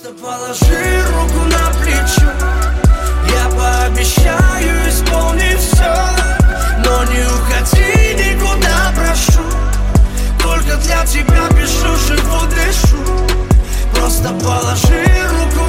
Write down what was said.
Просто положи руку на плечо, я пообещаю исполнить все. Но не уходи никуда, прошу. Только для тебя пишу, живу, дышу. Просто положи руку